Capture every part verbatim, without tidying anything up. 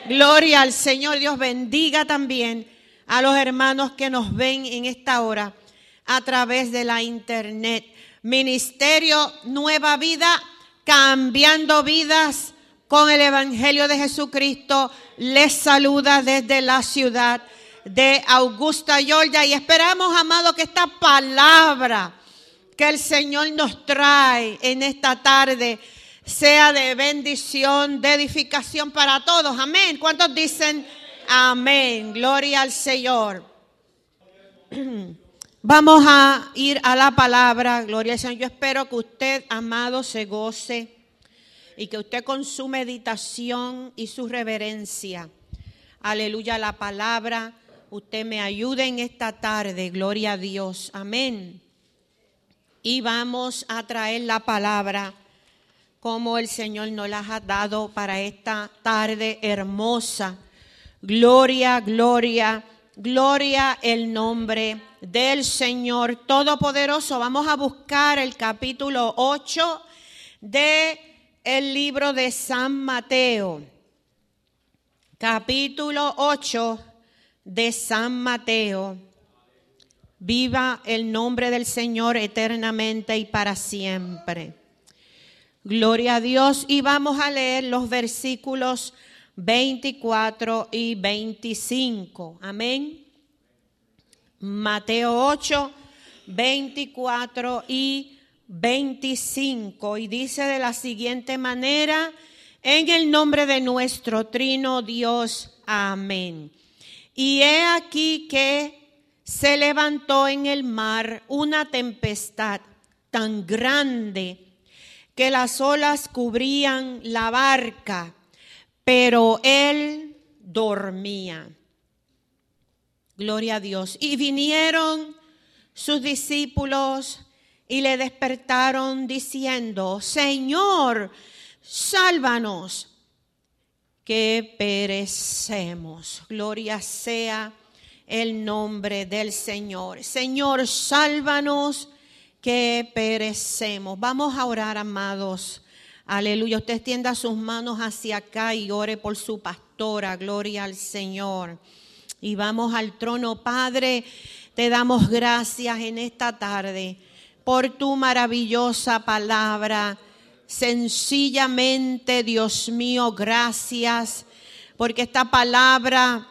Gloria al Señor. Dios bendiga también a los hermanos que nos ven en esta hora a través de la internet. Ministerio Nueva Vida, cambiando vidas con el Evangelio de Jesucristo. Les saluda desde la ciudad de Augusta, Georgia, y esperamos, amados, que esta palabra que el Señor nos trae en esta tarde sea de bendición, de edificación para todos. Amén. ¿Cuántos dicen amén? Gloria al Señor. Vamos a ir a la palabra. Gloria al Señor. Yo espero que usted, amado, se goce y que usted con su meditación y su reverencia, aleluya, la palabra, usted me ayude en esta tarde. Gloria a Dios. Amén. Y vamos a traer la palabra como el Señor nos las ha dado para esta tarde hermosa. Gloria, gloria, gloria el nombre del Señor Todopoderoso. Vamos a buscar el capítulo ocho del libro de San Mateo. Capítulo ocho de San Mateo. Viva el nombre del Señor eternamente y para siempre. Gloria a Dios. Y vamos a leer los versículos veinticuatro y veinticinco. Amén. Mateo ocho, veinticuatro y veinticinco. Y dice de la siguiente manera: en el nombre de nuestro trino Dios. Amén. Y he aquí que se levantó en el mar una tempestad tan grande que las olas cubrían la barca, pero él dormía. Gloria a Dios. Y vinieron sus discípulos y le despertaron diciendo: Señor, sálvanos, que perecemos. Gloria sea el nombre del Señor. Señor, sálvanos, que perecemos. Vamos a orar, amados. Aleluya. Usted extienda sus manos hacia acá y ore por su pastora. Gloria al Señor. Y vamos al trono. Padre, te damos gracias en esta tarde por tu maravillosa palabra. Sencillamente, Dios mío, gracias, porque esta palabra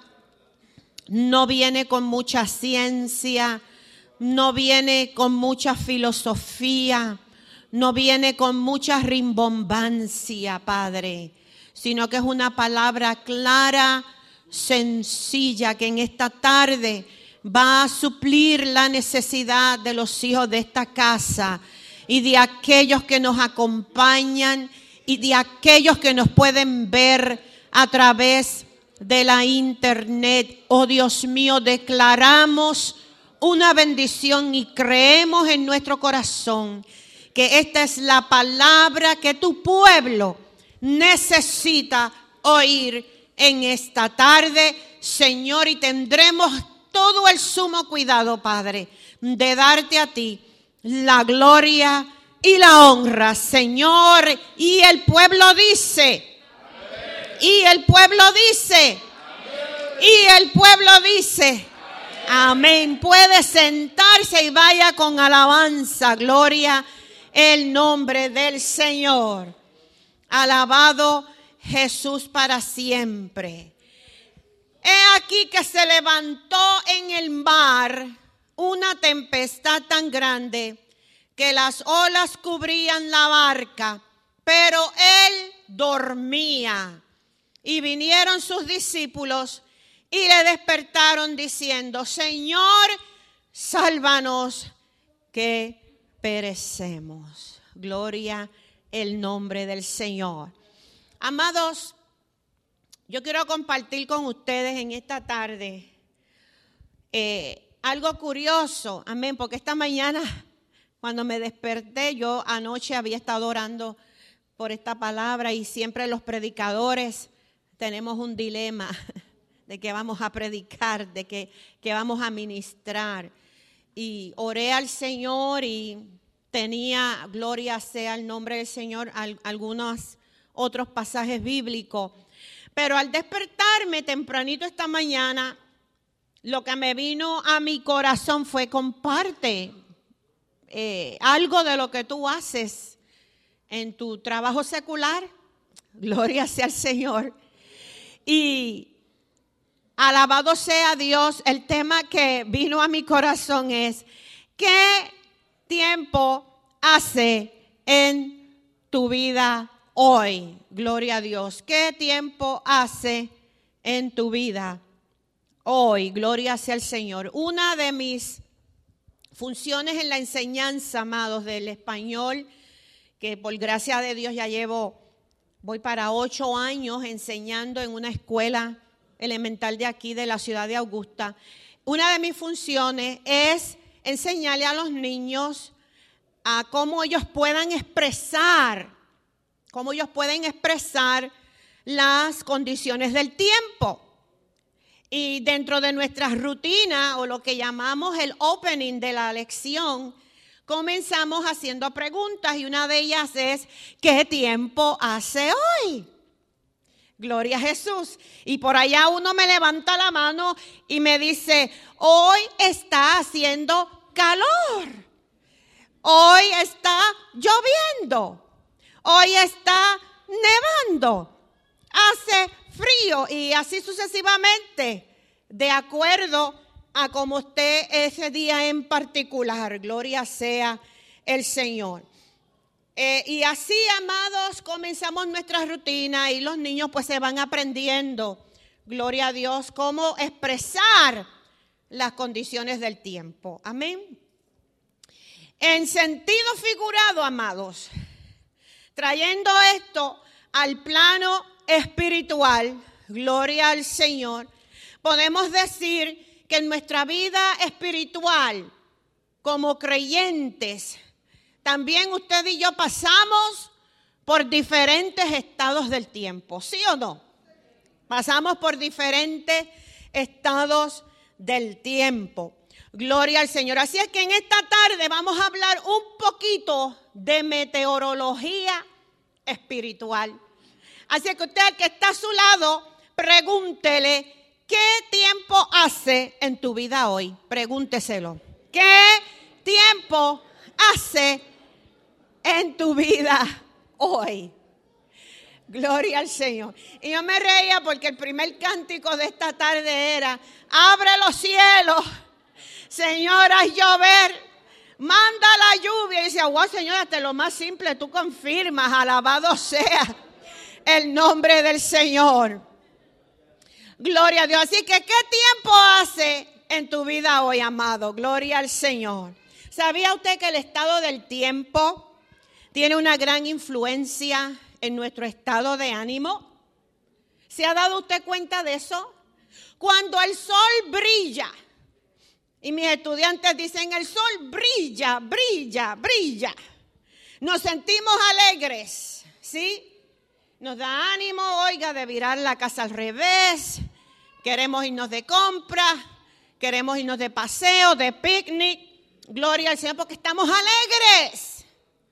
no viene con mucha ciencia, no viene con mucha filosofía, no viene con mucha rimbombancia, Padre, sino que es una palabra clara, sencilla, que en esta tarde va a suplir la necesidad de los hijos de esta casa y de aquellos que nos acompañan y de aquellos que nos pueden ver a través de la internet. Oh Dios mío, declaramos una bendición y creemos en nuestro corazón que esta es la palabra que tu pueblo necesita oír en esta tarde, Señor, y tendremos todo el sumo cuidado, Padre, de darte a ti la gloria y la honra, Señor. Y el pueblo dice, amén. Y el pueblo dice, amén. Y el pueblo dice, amén. Amén. Puede sentarse y vaya con alabanza, gloria el nombre del Señor. Alabado Jesús para siempre. He aquí que se levantó en el mar una tempestad tan grande que las olas cubrían la barca, pero él dormía. Y vinieron sus discípulos y le despertaron diciendo: Señor, sálvanos, que perecemos. Gloria el nombre del Señor. Amados, yo quiero compartir con ustedes en esta tarde eh, algo curioso, amén, porque esta mañana cuando me desperté, yo anoche había estado orando por esta palabra y siempre los predicadores tenemos un dilema de que vamos a predicar, de que, que vamos a ministrar. Y oré al Señor y tenía, gloria sea el nombre del Señor, al, algunos otros pasajes bíblicos. Pero al despertarme tempranito esta mañana, lo que me vino a mi corazón fue: comparte eh, algo de lo que tú haces en tu trabajo secular. Gloria sea al Señor. Y alabado sea Dios, el tema que vino a mi corazón es: ¿qué tiempo hace en tu vida hoy? Gloria a Dios. ¿Qué tiempo hace en tu vida hoy? Gloria sea al Señor. Una de mis funciones en la enseñanza, amados, del español, que por gracia de Dios ya llevo, voy para ocho años enseñando en una escuela elemental de aquí, de la ciudad de Augusta. Una de mis funciones es enseñarle a los niños a cómo ellos puedan expresar, cómo ellos pueden expresar las condiciones del tiempo. Y dentro de nuestra rutina, o lo que llamamos el opening de la lección, comenzamos haciendo preguntas, y una de ellas es: ¿qué tiempo hace hoy? Gloria a Jesús. Y por allá uno me levanta la mano y me dice: hoy está haciendo calor, hoy está lloviendo, hoy está nevando, hace frío, y así sucesivamente, de acuerdo a como esté ese día en particular. Gloria sea el Señor. Eh, y así, amados, comenzamos nuestra rutina, y los niños pues se van aprendiendo, gloria a Dios, cómo expresar las condiciones del tiempo. Amén. En sentido figurado, amados, trayendo esto al plano espiritual, gloria al Señor, podemos decir que en nuestra vida espiritual, como creyentes, también usted y yo pasamos por diferentes estados del tiempo, ¿sí o no? Pasamos por diferentes estados del tiempo. Gloria al Señor. Así es que en esta tarde vamos a hablar un poquito de meteorología espiritual. Así es que usted que está a su lado, pregúntele: ¿qué tiempo hace en tu vida hoy? Pregúnteselo. ¿Qué tiempo hace en tu vida hoy? Gloria al Señor. Y yo me reía porque el primer cántico de esta tarde era: abre los cielos, Señor, haz llover, manda la lluvia. Y decía: wow, Señor, hasta lo más simple tú confirmas. Alabado sea el nombre del Señor. Gloria a Dios. Así que, ¿qué tiempo hace en tu vida hoy, amado? Gloria al Señor. ¿Sabía usted que el estado del tiempo tiene una gran influencia en nuestro estado de ánimo? ¿Se ha dado usted cuenta de eso? Cuando el sol brilla, y mis estudiantes dicen: el sol brilla, brilla, brilla, nos sentimos alegres, ¿sí? Nos da ánimo, oiga, de virar la casa al revés. Queremos irnos de compra, queremos irnos de paseo, de picnic. Gloria al Señor, porque estamos alegres.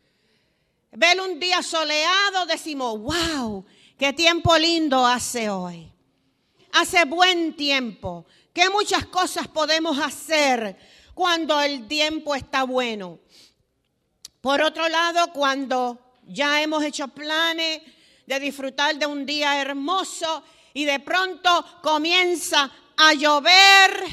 Ver un día soleado, decimos: wow, qué tiempo lindo hace hoy. Hace buen tiempo. Qué muchas cosas podemos hacer cuando el tiempo está bueno. Por otro lado, cuando ya hemos hecho planes de disfrutar de un día hermoso y de pronto comienza a llover,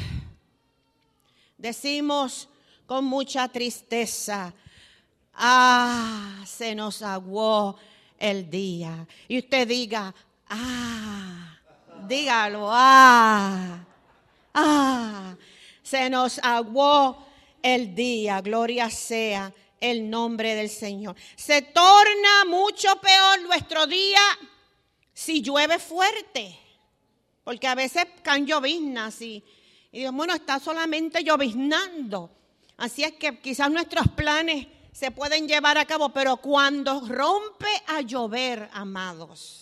decimos con mucha tristeza: ah, se nos aguó el día. Y usted diga: ah, dígalo, ah, ah, se nos aguó el día. Gloria sea el nombre del Señor. Se torna mucho peor nuestro día si llueve fuerte, porque a veces caen lloviznas y, y Dios, bueno, está solamente lloviznando. Así es que quizás nuestros planes se pueden llevar a cabo, pero cuando rompe a llover, amados,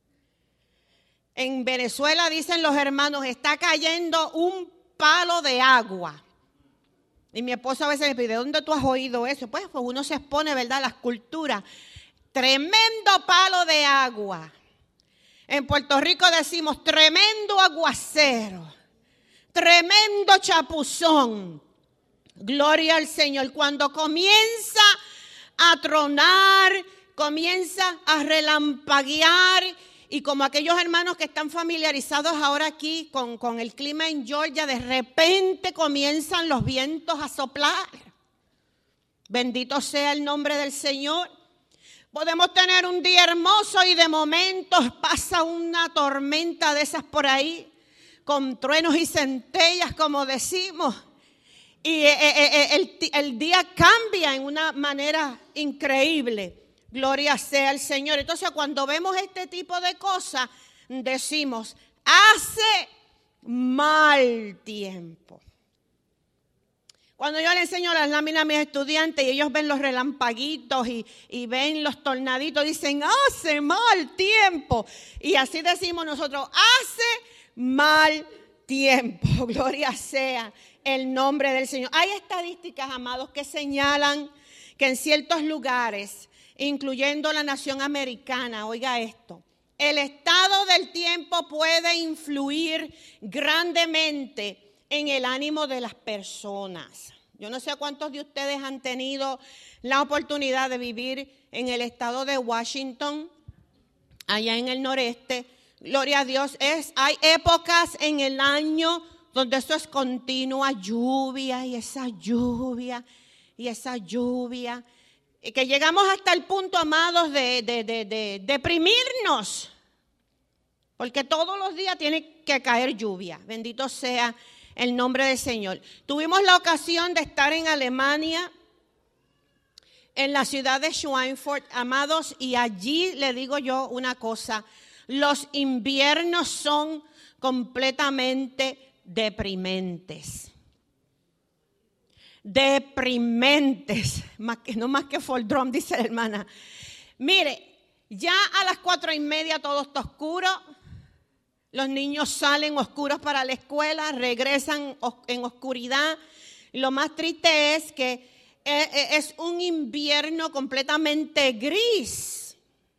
en Venezuela dicen los hermanos: está cayendo un palo de agua. Y mi esposo a veces me pide: ¿dónde tú has oído eso? Pues, pues uno se expone, ¿verdad?, a las culturas. Tremendo palo de agua. En Puerto Rico decimos tremendo aguacero, tremendo chapuzón. Gloria al Señor. Cuando comienza a tronar, comienza a relampaguear, y como aquellos hermanos que están familiarizados ahora aquí con, con el clima en Georgia, de repente comienzan los vientos a soplar. Bendito sea el nombre del Señor. Podemos tener un día hermoso y de momento pasa una tormenta de esas por ahí, con truenos y centellas, como decimos. Y el, el día cambia en una manera increíble. Gloria sea al Señor. Entonces, cuando vemos este tipo de cosas, decimos, hace mal tiempo. Cuando yo le enseño las láminas a mis estudiantes y ellos ven los relampaguitos y, y ven los tornaditos, dicen, hace mal tiempo. Y así decimos nosotros, hace mal tiempo. Gloria sea el nombre del Señor. Hay estadísticas, amados, que señalan que en ciertos lugares, incluyendo la nación americana, oiga esto, el estado del tiempo puede influir grandemente en el ánimo de las personas. Yo no sé cuántos de ustedes han tenido la oportunidad de vivir en el estado de Washington, allá en el noreste. Gloria a Dios, es, hay épocas en el año donde eso es continua lluvia y esa lluvia y esa lluvia. Y que llegamos hasta el punto, amados, de, de, de, de deprimirnos. Porque todos los días tiene que caer lluvia. Bendito sea el nombre del Señor. Tuvimos la ocasión de estar en Alemania, en la ciudad de Schweinfurt, amados, y allí le digo yo una cosa, los inviernos son completamente deprimentes. Deprimentes, más que, no más que for drum, dice la hermana. Mire, ya a las cuatro y media todo está oscuro. Los niños salen oscuros para la escuela, regresan en oscuridad. Lo más triste es que es un invierno completamente gris.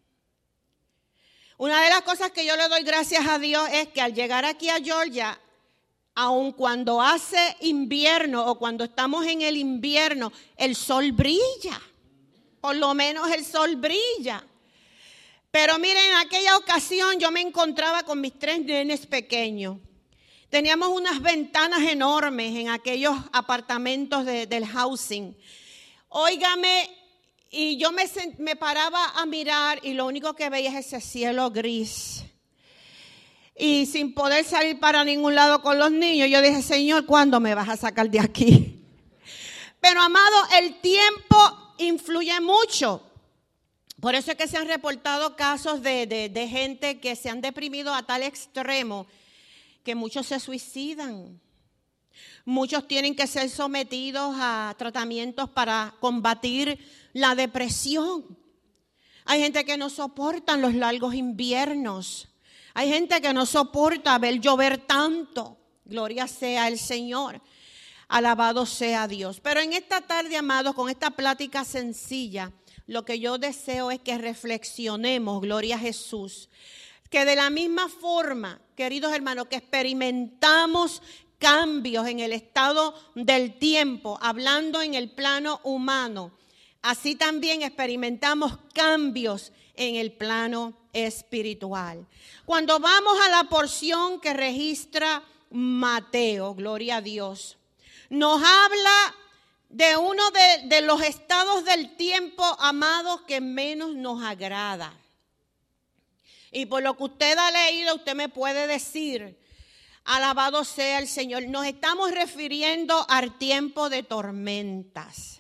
Una de las cosas que yo le doy gracias a Dios es que al llegar aquí a Georgia, aun cuando hace invierno o cuando estamos en el invierno, el sol brilla. Por lo menos el sol brilla. Pero miren, en aquella ocasión yo me encontraba con mis tres nenes pequeños. Teníamos unas ventanas enormes en aquellos apartamentos de, del housing. Óigame, y yo me, me paraba a mirar y lo único que veía es ese cielo gris. Y sin poder salir para ningún lado con los niños, yo dije, Señor, ¿cuándo me vas a sacar de aquí? Pero, amado, el tiempo influye mucho. Por eso es que se han reportado casos de, de, de gente que se han deprimido a tal extremo que muchos se suicidan. Muchos tienen que ser sometidos a tratamientos para combatir la depresión. Hay gente que no soporta los largos inviernos. Hay gente que no soporta ver llover tanto. Gloria sea el Señor. Alabado sea Dios. Pero en esta tarde, amados, con esta plática sencilla, lo que yo deseo es que reflexionemos, gloria a Jesús, que de la misma forma, queridos hermanos, que experimentamos cambios en el estado del tiempo, hablando en el plano humano, así también experimentamos cambios en el plano espiritual. Cuando vamos a la porción que registra Mateo, gloria a Dios, nos habla de uno de, de los estados del tiempo, amados, que menos nos agrada. Y por lo que usted ha leído, usted me puede decir, alabado sea el Señor, nos estamos refiriendo al tiempo de tormentas.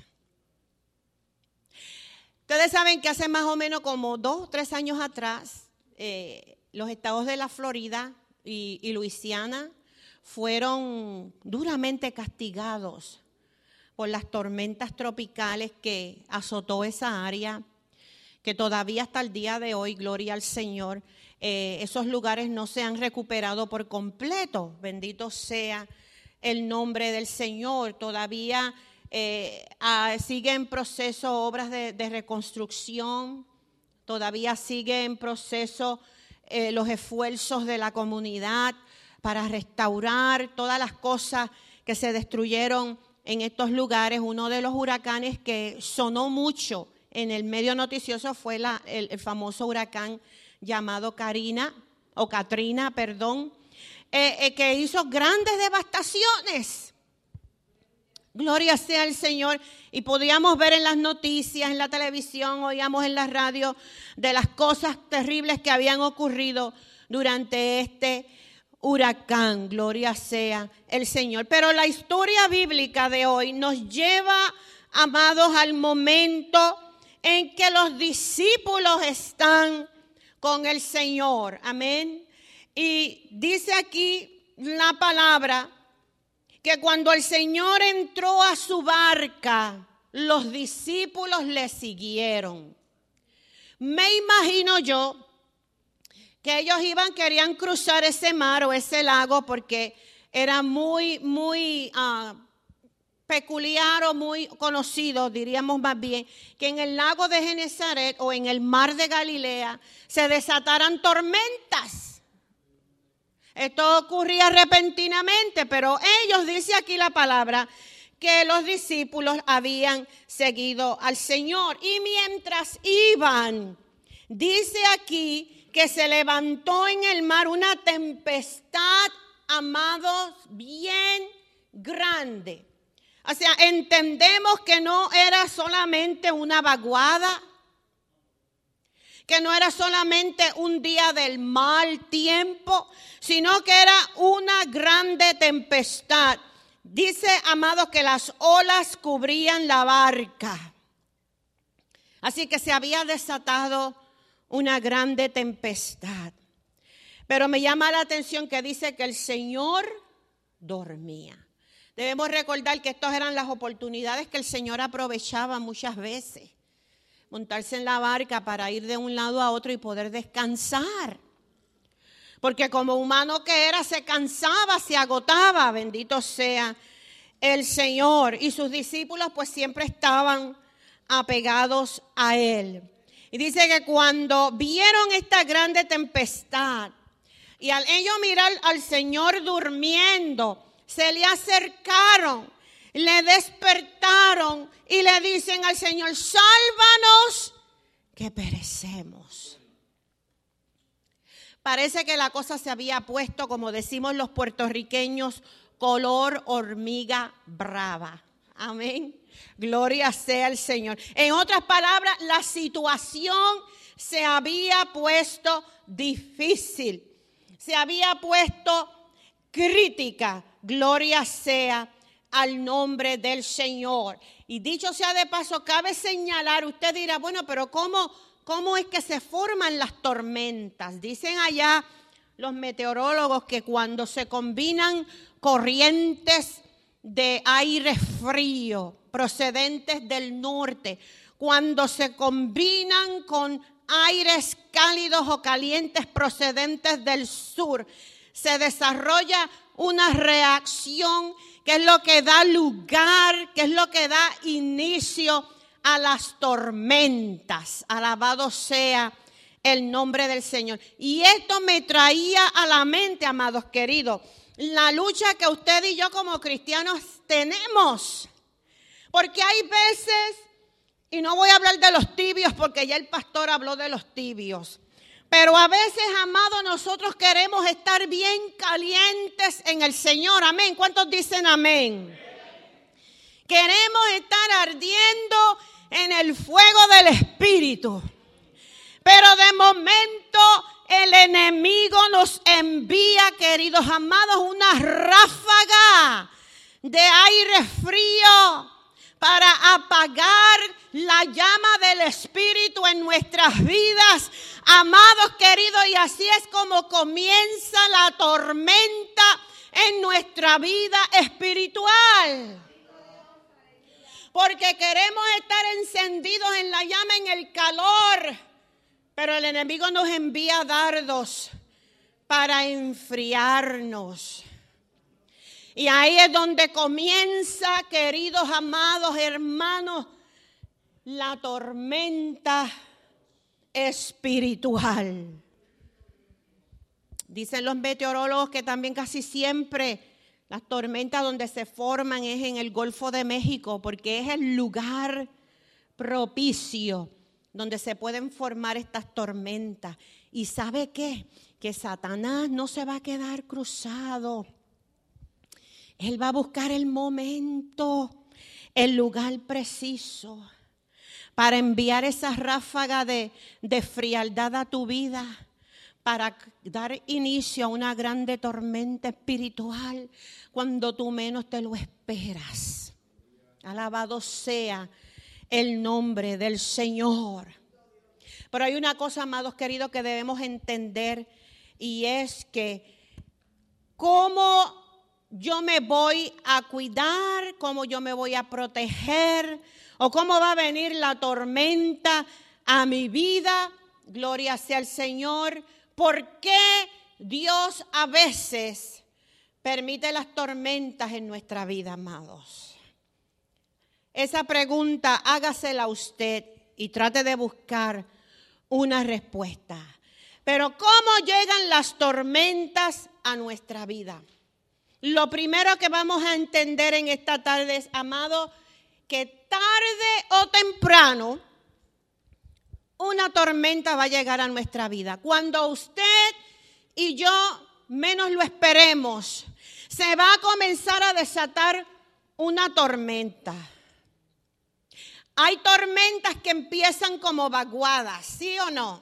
Ustedes saben que hace más o menos como dos o tres años atrás, eh, los estados de la Florida y, y Luisiana fueron duramente castigados por las tormentas tropicales que azotó esa área, que todavía hasta el día de hoy, gloria al Señor, eh, esos lugares no se han recuperado por completo. Bendito sea el nombre del Señor. Todavía eh, ah, sigue en proceso obras de, de reconstrucción, todavía sigue en proceso eh, los esfuerzos de la comunidad para restaurar todas las cosas que se destruyeron en estos lugares. Uno de los huracanes que sonó mucho en el medio noticioso fue la, el, el famoso huracán llamado Karina, o Katrina, perdón, eh, eh, que hizo grandes devastaciones. Gloria sea al Señor. Y podíamos ver en las noticias, en la televisión, oíamos en la radio de las cosas terribles que habían ocurrido durante este huracán. Gloria sea el Señor. Pero la historia bíblica de hoy nos lleva, amados, al momento en que los discípulos están con el Señor. Amén. Y dice aquí la palabra que cuando el Señor entró a su barca, los discípulos le siguieron. Me imagino yo que ellos iban, querían cruzar ese mar o ese lago porque era muy, muy uh, peculiar o muy conocido, diríamos más bien, que en el lago de Genesaret o en el mar de Galilea se desataran tormentas. Esto ocurría repentinamente, pero ellos, dice aquí la palabra, que los discípulos habían seguido al Señor. Y mientras iban, dice aquí que se levantó en el mar una tempestad, amados, bien grande. O sea, entendemos que no era solamente una vaguada, que no era solamente un día del mal tiempo, sino que era una grande tempestad. Dice, amados, que las olas cubrían la barca. Así que se había desatado una grande tempestad. Pero me llama la atención que dice que el Señor dormía. Debemos recordar que estas eran las oportunidades que el Señor aprovechaba muchas veces. Montarse en la barca para ir de un lado a otro y poder descansar. Porque como humano que era, se cansaba, se agotaba. Bendito sea el Señor. Y sus discípulos pues siempre estaban apegados a Él. Y dice que cuando vieron esta grande tempestad y al ellos mirar al Señor durmiendo, se le acercaron, le despertaron y le dicen al Señor: sálvanos que perecemos. Parece que la cosa se había puesto, como decimos los puertorriqueños, color hormiga brava. Amén. Gloria sea al Señor. En otras palabras, la situación se había puesto difícil. Se había puesto crítica. Gloria sea al nombre del Señor. Y dicho sea de paso, cabe señalar, usted dirá, bueno, pero ¿cómo, cómo es que se forman las tormentas? Dicen allá los meteorólogos que cuando se combinan corrientes de aire frío procedentes del norte, cuando se combinan con aires cálidos o calientes procedentes del sur, se desarrolla una reacción que es lo que da lugar, que es lo que da inicio a las tormentas. Alabado sea el nombre del Señor. Y esto me traía a la mente, amados queridos, la lucha que usted y yo como cristianos tenemos. Porque hay veces, y no voy a hablar de los tibios porque ya el pastor habló de los tibios, pero a veces, amados, nosotros queremos estar bien calientes en el Señor. Amén. ¿Cuántos dicen amén? Queremos estar ardiendo en el fuego del Espíritu. Pero de momento el enemigo nos envía, queridos amados, una ráfaga de aire frío para apagar la llama del Espíritu en nuestras vidas, amados queridos, y así es como comienza la tormenta en nuestra vida espiritual. Porque queremos estar encendidos en la llama, en el calor, pero el enemigo nos envía dardos para enfriarnos. Y ahí es donde comienza, queridos amados hermanos, la tormenta espiritual. Dicen los meteorólogos que también casi siempre las tormentas donde se forman es en el Golfo de México, porque es el lugar propicio donde se pueden formar estas tormentas. ¿Y sabe qué? Que Satanás no se va a quedar cruzado. Él va a buscar el momento, el lugar preciso para enviar esa ráfaga de, de frialdad a tu vida, para dar inicio a una grande tormenta espiritual cuando tú menos te lo esperas. Alabado sea el nombre del Señor. Pero hay una cosa, amados queridos, que debemos entender, y es que cómo yo me voy a cuidar, cómo yo me voy a proteger, o cómo va a venir la tormenta a mi vida. Gloria sea al Señor. ¿Por qué Dios a veces permite las tormentas en nuestra vida, amados? Esa pregunta hágasela usted y trate de buscar una respuesta. Pero ¿cómo llegan las tormentas a nuestra vida? Lo primero que vamos a entender en esta tarde es, amado, que tarde o temprano una tormenta va a llegar a nuestra vida. Cuando usted y yo menos lo esperemos, se va a comenzar a desatar una tormenta. Hay tormentas que empiezan como vaguadas, ¿sí o no?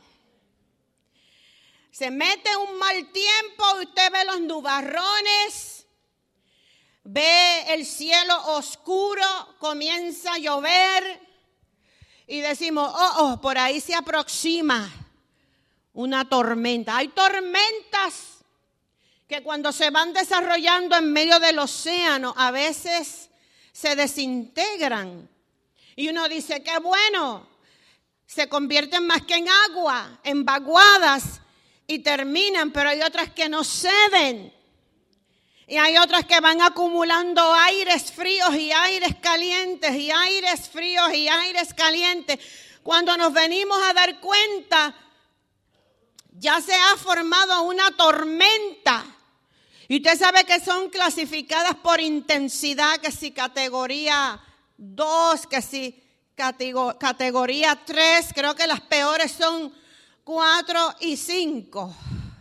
Se mete un mal tiempo, usted ve los nubarrones, ve el cielo oscuro, comienza a llover y decimos, oh, oh, por ahí se aproxima una tormenta. Hay tormentas que cuando se van desarrollando en medio del océano, a veces se desintegran. Y uno dice, qué bueno, se convierten más que en agua, en vaguadas y terminan, pero hay otras que no ceden. Y hay otras que van acumulando aires fríos y aires calientes y aires fríos y aires calientes. Cuando nos venimos a dar cuenta, ya se ha formado una tormenta. Y usted sabe que son clasificadas por intensidad, que si categoría dos, que si categoría tres, creo que las peores son cuatro y cinco.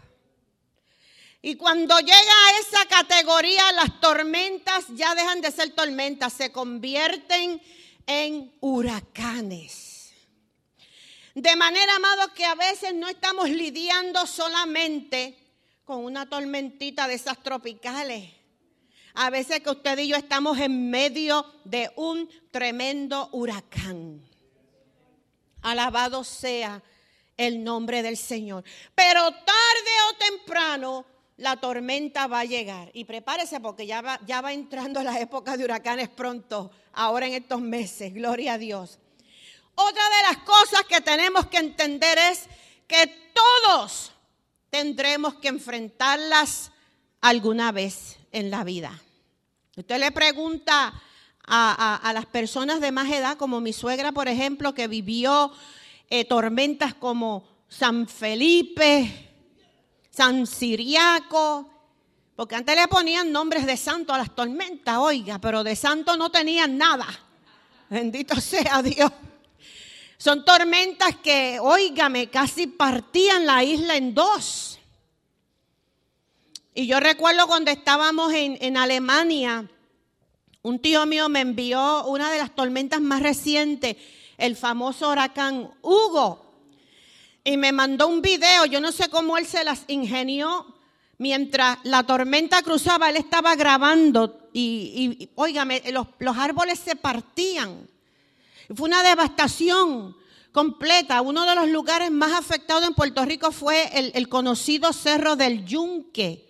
Y cuando llega a esa categoría, las tormentas ya dejan de ser tormentas, se convierten en huracanes. De manera, amados, que a veces no estamos lidiando solamente con una tormentita de esas tropicales. A veces que usted y yo estamos en medio de un tremendo huracán. Alabado sea el nombre del Señor. Pero tarde o temprano la tormenta va a llegar. Y prepárese porque ya va, ya va entrando la época de huracanes pronto, ahora en estos meses. Gloria a Dios. Otra de las cosas que tenemos que entender es que todos tendremos que enfrentarlas alguna vez en la vida. Usted le pregunta a, a, a las personas de más edad, como mi suegra, por ejemplo, que vivió eh, tormentas como San Felipe, San Ciriaco, porque antes le ponían nombres de santo a las tormentas, oiga, pero de santo no tenían nada. Bendito sea Dios. Son tormentas que, óigame, casi partían la isla en dos. Y yo recuerdo cuando estábamos en, en Alemania, un tío mío me envió una de las tormentas más recientes, el famoso huracán Hugo. Y me mandó un video, yo no sé cómo él se las ingenió, mientras la tormenta cruzaba, él estaba grabando y, y óigame, los, los árboles se partían. Fue una devastación completa. Uno de los lugares más afectados en Puerto Rico fue el, el conocido Cerro del Yunque.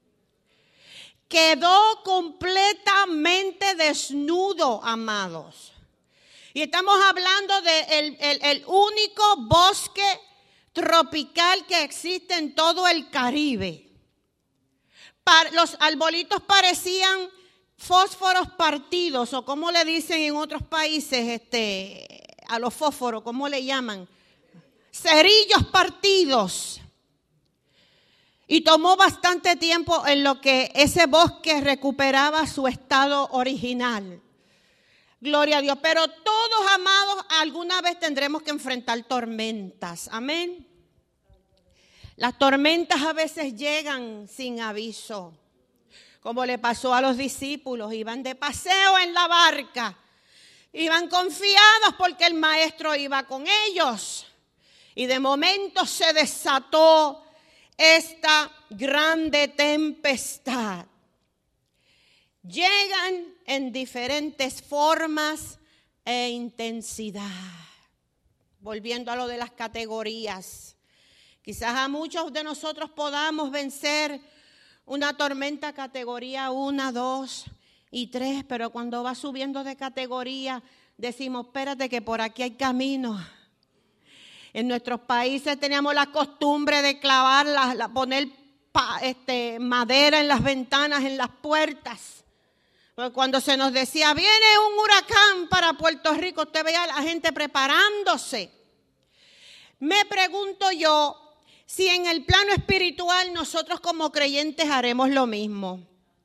Quedó completamente desnudo, amados. Y estamos hablando de el, el, el único bosque tropical que existe en todo el Caribe. Los arbolitos parecían fósforos partidos, o como le dicen en otros países, este, a los fósforos, ¿cómo le llaman? Cerillos partidos. Y tomó bastante tiempo en lo que ese bosque recuperaba su estado original. Gloria a Dios. Pero todos, amados, alguna vez tendremos que enfrentar tormentas. Amén. Las tormentas a veces llegan sin aviso. Como le pasó a los discípulos. Iban de paseo en la barca. Iban confiados porque el maestro iba con ellos. Y de momento se desató esta grande tempestad. Llegan en diferentes formas e intensidad. Volviendo a lo de las categorías. Quizás a muchos de nosotros podamos vencer una tormenta categoría uno, dos y tres, pero cuando va subiendo de categoría decimos, espérate que por aquí hay camino. En nuestros países teníamos la costumbre de clavar, la, la, poner pa, este, madera en las ventanas, en las puertas. Porque cuando se nos decía, viene un huracán para Puerto Rico, usted veía a la gente preparándose. Me pregunto yo, si en el plano espiritual nosotros como creyentes haremos lo mismo.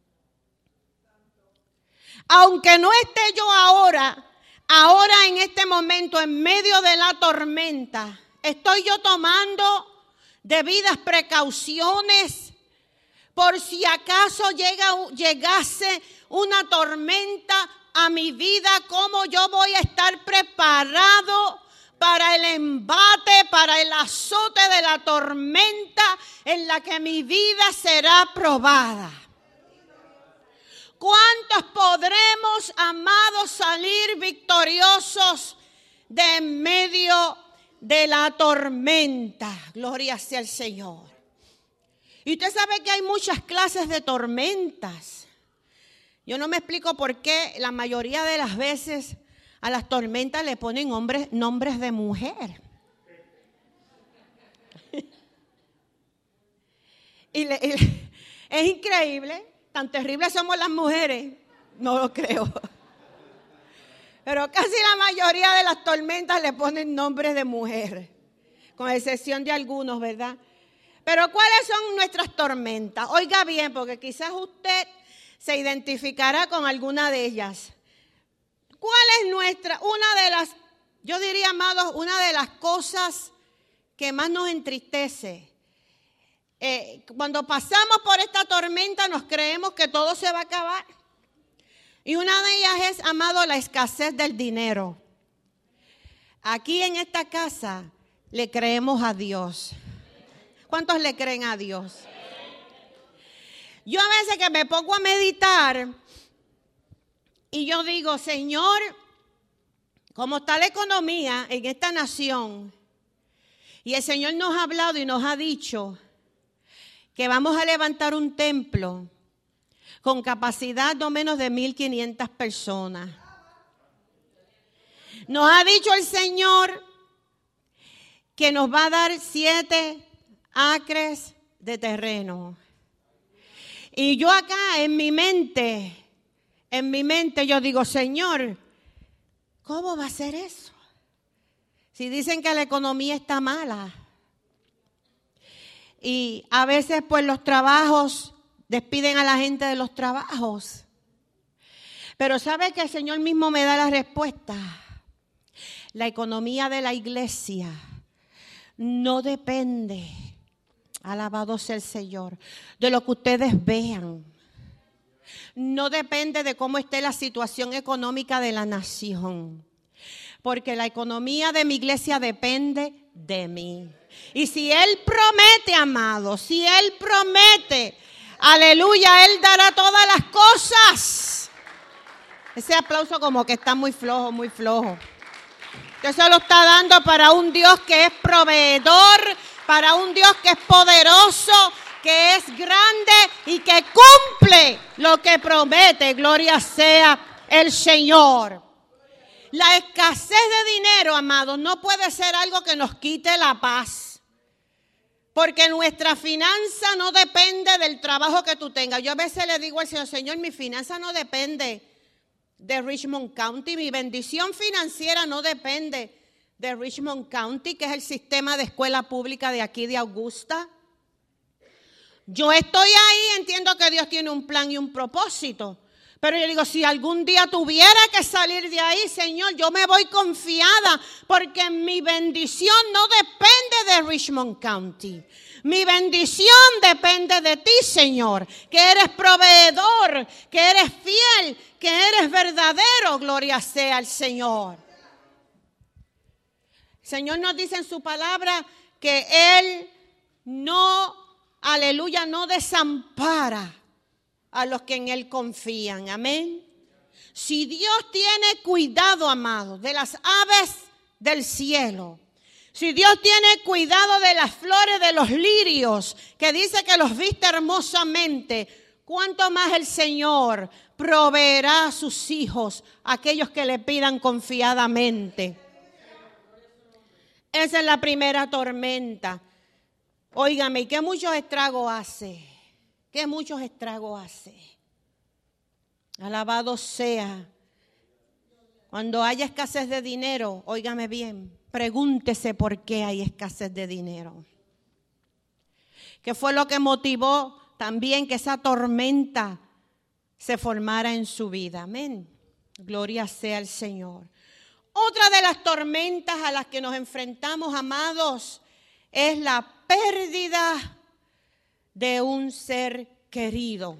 Aunque no esté yo ahora, ahora en este momento en medio de la tormenta, estoy yo tomando debidas precauciones por si acaso llega, llegase una tormenta a mi vida, cómo yo voy a estar preparado para el embate, para el azote de la tormenta en la que mi vida será probada. ¿Cuántos podremos, amados, salir victoriosos de en medio de la tormenta? Gloria sea el Señor. Y usted sabe que hay muchas clases de tormentas. Yo no me explico por qué la mayoría de las veces a las tormentas le ponen nombres, nombres de mujer. y, le, y es increíble. Tan terribles somos las mujeres, no lo creo. Pero casi la mayoría de las tormentas le ponen nombres de mujer, con excepción de algunos, ¿verdad? Pero ¿cuáles son nuestras tormentas? Oiga bien, porque quizás usted se identificará con alguna de ellas. ¿Cuál es nuestra, una de las, yo diría, amados, una de las cosas que más nos entristece? Eh, cuando pasamos por esta tormenta nos creemos que todo se va a acabar. Y una de ellas es, amado, la escasez del dinero. Aquí en esta casa le creemos a Dios. ¿Cuántos le creen a Dios? Yo a veces que me pongo a meditar y yo digo, Señor, ¿cómo está la economía en esta nación? Y el Señor nos ha hablado y nos ha dicho que vamos a levantar un templo con capacidad no menos de mil quinientas personas. Nos ha dicho el Señor que nos va a dar siete acres de terreno. Y yo acá en mi mente, en mi mente yo digo, Señor, ¿cómo va a ser eso? Si dicen que la economía está mala. Y a veces pues los trabajos, despiden a la gente de los trabajos. Pero ¿sabe que el Señor mismo me da la respuesta? La economía de la iglesia no depende, alabado sea el Señor, de lo que ustedes vean. No depende de cómo esté la situación económica de la nación. Porque la economía de mi iglesia depende de mí. Y si Él promete, amado, si Él promete, aleluya, Él dará todas las cosas. Ese aplauso como que está muy flojo, muy flojo. Usted se lo está dando para un Dios que es proveedor, para un Dios que es poderoso, que es grande y que cumple lo que promete. Gloria sea el Señor. La escasez de dinero, amados, no puede ser algo que nos quite la paz. Porque nuestra finanza no depende del trabajo que tú tengas. Yo a veces le digo al Señor, Señor, mi finanza no depende de Richmond County. Mi bendición financiera no depende de Richmond County, que es el sistema de escuela pública de aquí de Augusta. Yo estoy ahí, entiendo que Dios tiene un plan y un propósito. Pero yo digo, si algún día tuviera que salir de ahí, Señor, yo me voy confiada porque mi bendición no depende de Richmond County. Mi bendición depende de ti, Señor, que eres proveedor, que eres fiel, que eres verdadero. Gloria sea al Señor. El Señor nos dice en su palabra que Él no, aleluya, no desampara a los que en Él confían. Amén. Si Dios tiene cuidado, amados, de las aves del cielo, si Dios tiene cuidado de las flores de los lirios, que dice que los viste hermosamente, ¿cuánto más el Señor proveerá a sus hijos, a aquellos que le pidan confiadamente? Esa es la primera tormenta. Óigame, ¿y qué muchos estragos hace? ¿Qué muchos estragos hace? Alabado sea. Cuando haya escasez de dinero, óigame bien, pregúntese por qué hay escasez de dinero. ¿Qué fue lo que motivó también que esa tormenta se formara en su vida? Amén. Gloria sea al Señor. Otra de las tormentas a las que nos enfrentamos, amados, es la pérdida de un ser querido.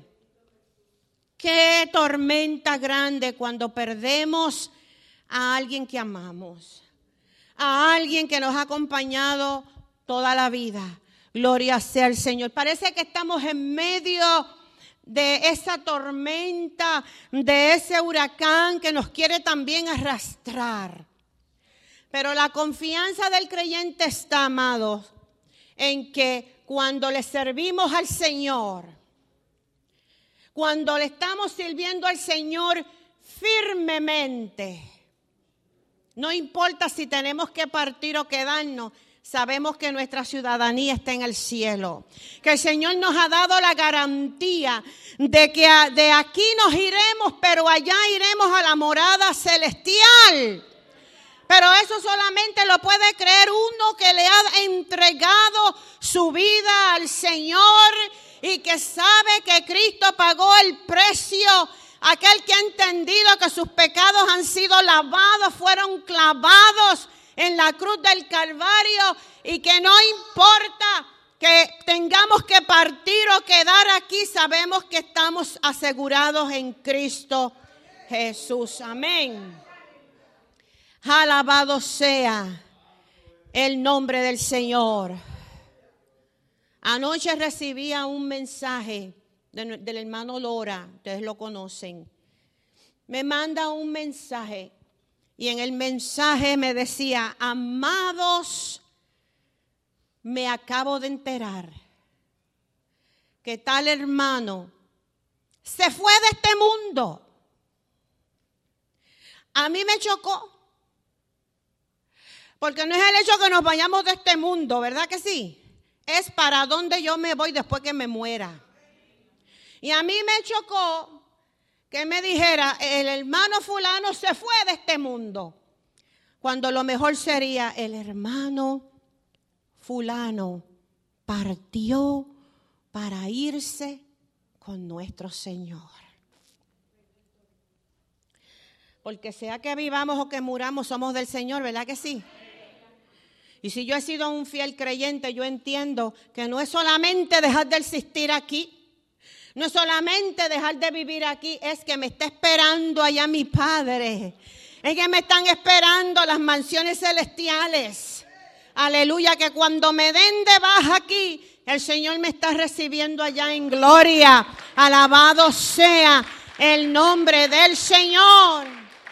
Qué tormenta grande cuando perdemos a alguien que amamos, a alguien que nos ha acompañado toda la vida. Gloria sea al Señor. Parece que estamos en medio de esa tormenta, de ese huracán que nos quiere también arrastrar. Pero la confianza del creyente está, amados, en que cuando le servimos al Señor, cuando le estamos sirviendo al Señor firmemente, no importa si tenemos que partir o quedarnos, sabemos que nuestra ciudadanía está en el cielo. Que el Señor nos ha dado la garantía de que de aquí nos iremos, pero allá iremos a la morada celestial. Pero eso solamente lo puede creer uno que le ha entregado su vida al Señor y que sabe que Cristo pagó el precio. Aquel que ha entendido que sus pecados han sido lavados, fueron clavados en la cruz del Calvario y que no importa que tengamos que partir o quedar aquí, sabemos que estamos asegurados en Cristo Jesús. Amén. Alabado sea el nombre del Señor. Anoche recibía un mensaje de, del hermano Lora, ustedes lo conocen. Me manda un mensaje y en el mensaje me decía: amados, me acabo de enterar que tal hermano se fue de este mundo. A mí me chocó. Porque no es el hecho que nos vayamos de este mundo, ¿verdad que sí? Es para dónde yo me voy después que me muera. Y a mí me chocó que me dijera, el hermano fulano se fue de este mundo. Cuando lo mejor sería, el hermano fulano partió para irse con nuestro Señor. Porque sea que vivamos o que muramos, somos del Señor, ¿verdad que sí? Y si yo he sido un fiel creyente, yo entiendo que no es solamente dejar de existir aquí, no es solamente dejar de vivir aquí, es que me está esperando allá mi Padre, es que me están esperando las mansiones celestiales. Aleluya, que cuando me den de baja aquí, el Señor me está recibiendo allá en gloria. Alabado sea el nombre del Señor.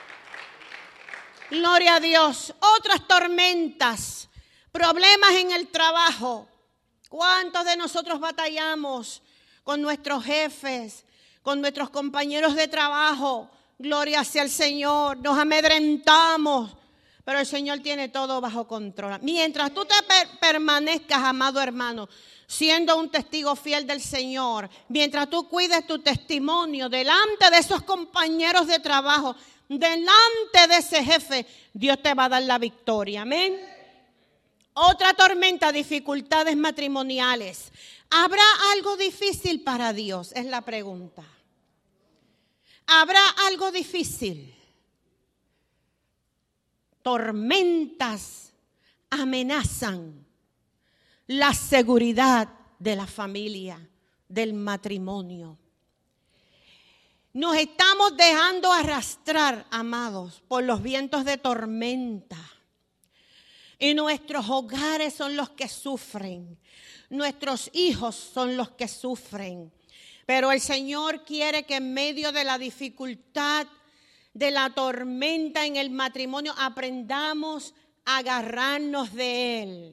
Gloria a Dios. Otras tormentas. Problemas en el trabajo. ¿Cuántos de nosotros batallamos con nuestros jefes, con nuestros compañeros de trabajo? Gloria sea al Señor. Nos amedrentamos, pero el Señor tiene todo bajo control. Mientras tú te per- permanezcas, amado hermano, siendo un testigo fiel del Señor, mientras tú cuides tu testimonio delante de esos compañeros de trabajo, delante de ese jefe, Dios te va a dar la victoria. Amén. Otra tormenta, dificultades matrimoniales. ¿Habrá algo difícil para Dios? Es la pregunta. ¿Habrá algo difícil? Tormentas amenazan la seguridad de la familia, del matrimonio. Nos estamos dejando arrastrar, amados, por los vientos de tormenta. Y nuestros hogares son los que sufren. Nuestros hijos son los que sufren. Pero el Señor quiere que en medio de la dificultad, de la tormenta en el matrimonio, aprendamos a agarrarnos de Él.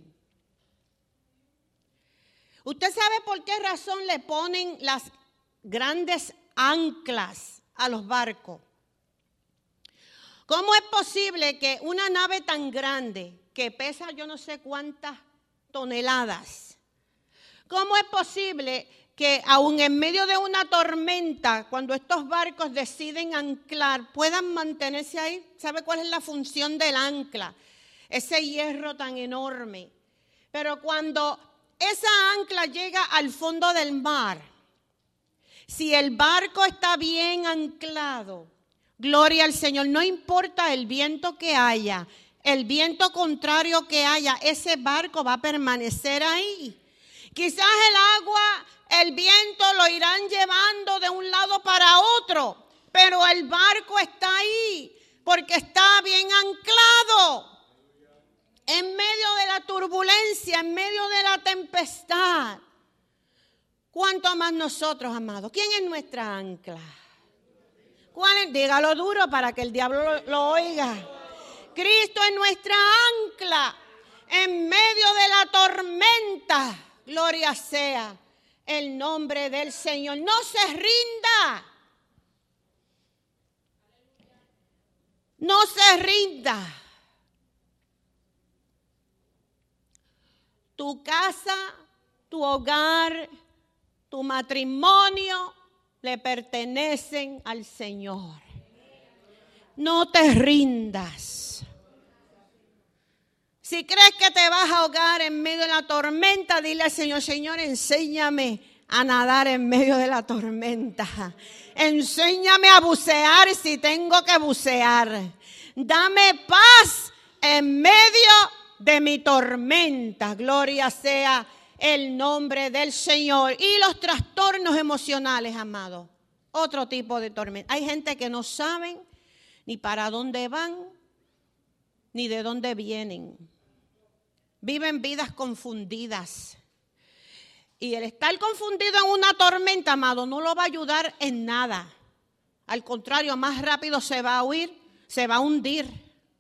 ¿Usted sabe por qué razón le ponen las grandes anclas a los barcos? ¿Cómo es posible que una nave tan grande, que pesa yo no sé cuántas toneladas, cómo es posible que aún en medio de una tormenta, cuando estos barcos deciden anclar, puedan mantenerse ahí? ¿Sabe cuál es la función del ancla? Ese hierro tan enorme. Pero cuando esa ancla llega al fondo del mar, si el barco está bien anclado, gloria al Señor, no importa el viento que haya, el viento contrario que haya, ese barco va a permanecer ahí. Quizás el agua, el viento lo irán llevando de un lado para otro, pero el barco está ahí porque está bien anclado. En medio de la turbulencia, en medio de la tempestad. ¿Cuánto más nosotros, amados? ¿Quién es nuestra ancla? ¿Cuál es? Dígalo duro para que el diablo lo, lo oiga. Cristo es nuestra ancla en medio de la tormenta. Gloria sea el nombre del Señor. No se rinda. No se rinda. Tu casa, tu hogar, tu matrimonio le pertenecen al Señor. No te rindas. Si crees que te vas a ahogar en medio de la tormenta, dile al Señor: Señor, enséñame a nadar en medio de la tormenta. Enséñame a bucear si tengo que bucear. Dame paz en medio de mi tormenta. Gloria sea el nombre del Señor. Y los trastornos emocionales, amados. Otro tipo de tormenta. Hay gente que no saben ni para dónde van, ni de dónde vienen. Viven vidas confundidas. Y el estar confundido en una tormenta, amado, no lo va a ayudar en nada. Al contrario, más rápido se va a huir, se va a hundir.